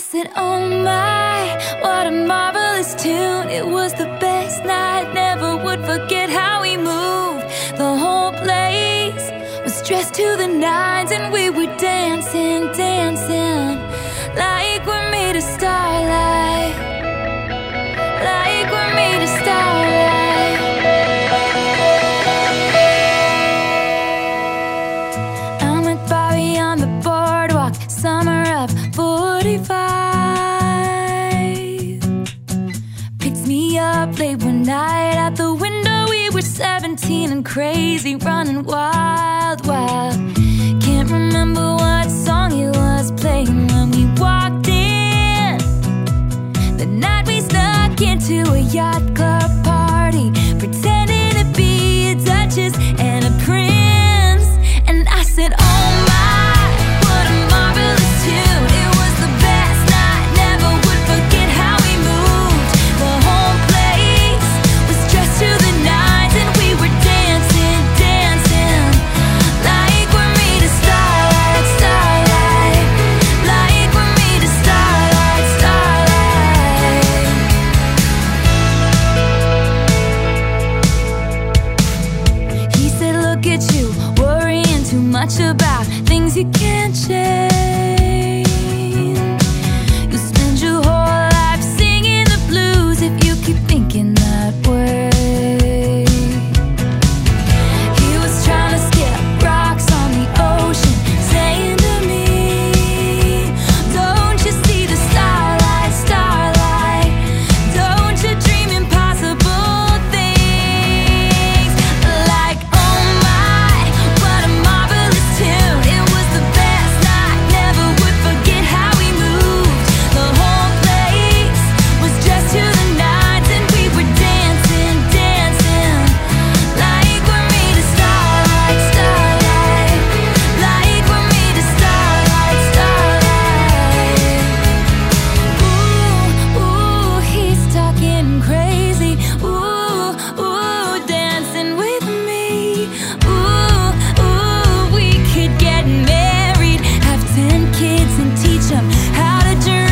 said, oh my, what a marvelous tune. It was the best night, never would forget how we moved. The whole place was dressed to the nines, and we were dancing, dancing like we're made of starlight, like we're made of starlight. I'm with Bobby on the boardwalk, summer of 45. Picks me up late one night out the window. We were 17 and crazy, running wild, wild. Can't remember what song it was playing when we walked in. The night we snuck into a yacht club party, pretending to be a duchess and a prince. And I said, oh my, what a marvelous tune. It was the best night, never would forget how we moved. The whole place was dressed to the nines, and we were dancing, dancing like we're made of starlight, starlight, like we're made of starlight, starlight. He said, look at you, worrying too much about things you can't change. You spend your whole life singing the blues if you keep thinking that way. He was trying to skip rocks on the ocean, saying to me, don't you see the starlight, starlight? Don't you dream impossible things? Like, oh my, what a marvelous tune. It was the best night, never would forget how we moved. The whole place was dressed to the nines, and we were dancing, dancing like we're made of starlight, starlight, like we're made of starlight, starlight. Ooh, ooh, he's talking crazy. Ooh, ooh, dancing with me. Ooh, ooh, we could get married, have 10 kids, and teach them how to dream.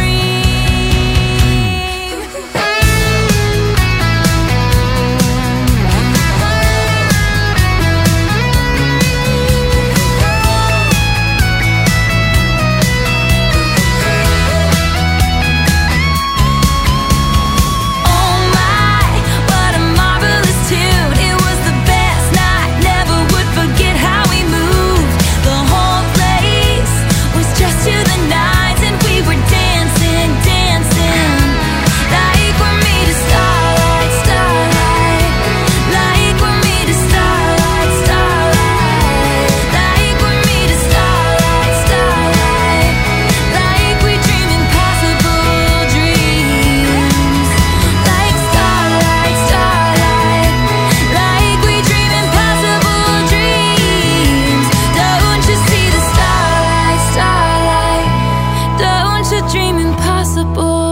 Oh my, what a marvelous tune. It was the best night, never would forget how we moved. The whole place was dressed to the nines, and we were dancing, dancing like we're made of starlight, starlight, like we're made of starlight, starlight, like we're made of starlight, starlight, like we dream impossible dreams. Like starlight, starlight, like we dream impossible dreams. Don't you see the starlight, starlight? Don't you dream impossible